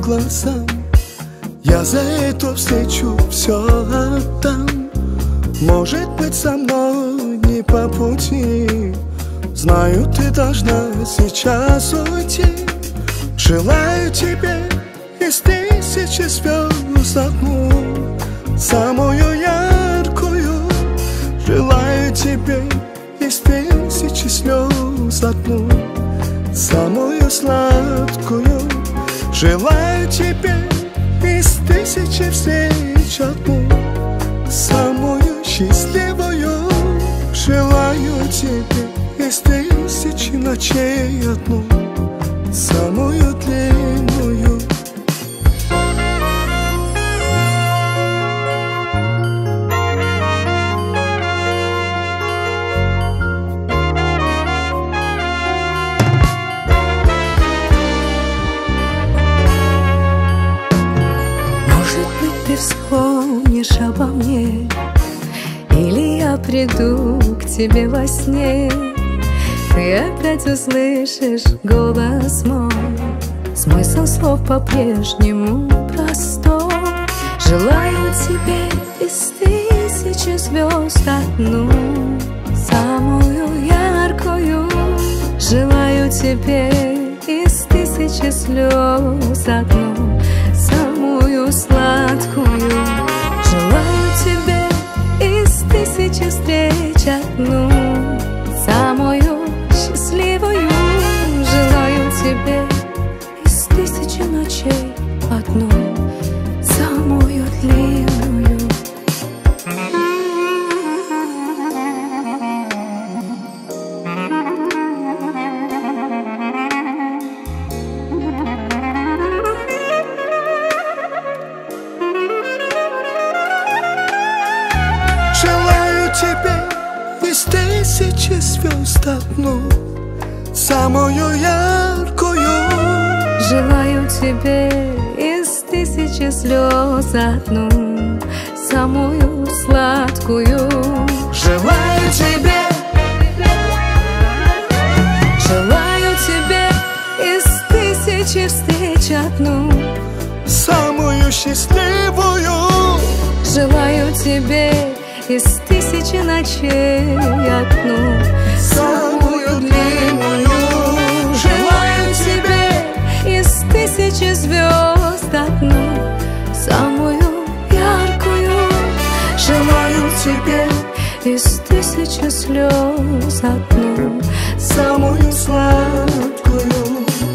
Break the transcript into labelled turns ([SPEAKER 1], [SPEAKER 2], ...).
[SPEAKER 1] глазам. Я за эту встречу все отдам. Может быть, со мной не по пути. Знаю, ты должна сейчас уйти. Желаю тебе из тысячи звезд одну, самую яркую. Желаю тебе из тысячи слез одну, самую сладкую. Желаю тебе из тысячи встреч одну, самую счастливую. Желаю тебе из тысячи ночей одну, самую длинную.
[SPEAKER 2] Может быть, ты вспомнишь обо мне, или я приду к тебе во сне. Ты опять услышишь голос мой, смысл слов по-прежнему простой. Желаю тебе из тысячи звезд одну, самую яркую. Желаю тебе из тысячи слез одну, самую сладкую. Желаю тебе из тысячи встреч одну, самую счастливую. Желаю тебе из тысячи ночей одну, самую длинную.
[SPEAKER 1] Желаю тебе из тысячи звезд одну, самую яркую.
[SPEAKER 2] Желаю тебе из тысячи слез одну, самую сладкую.
[SPEAKER 1] Желаю тебе,
[SPEAKER 2] желаю тебе из тысячи встреч одну,
[SPEAKER 1] самую счастливую.
[SPEAKER 2] желаю тебе из тысячи ночей одну,
[SPEAKER 1] самую длинную.
[SPEAKER 2] желаю тебе из тысячи звезд одну, самую яркую.
[SPEAKER 1] Желаю тебе
[SPEAKER 2] из тысячи слез одну,
[SPEAKER 1] самую сладкую.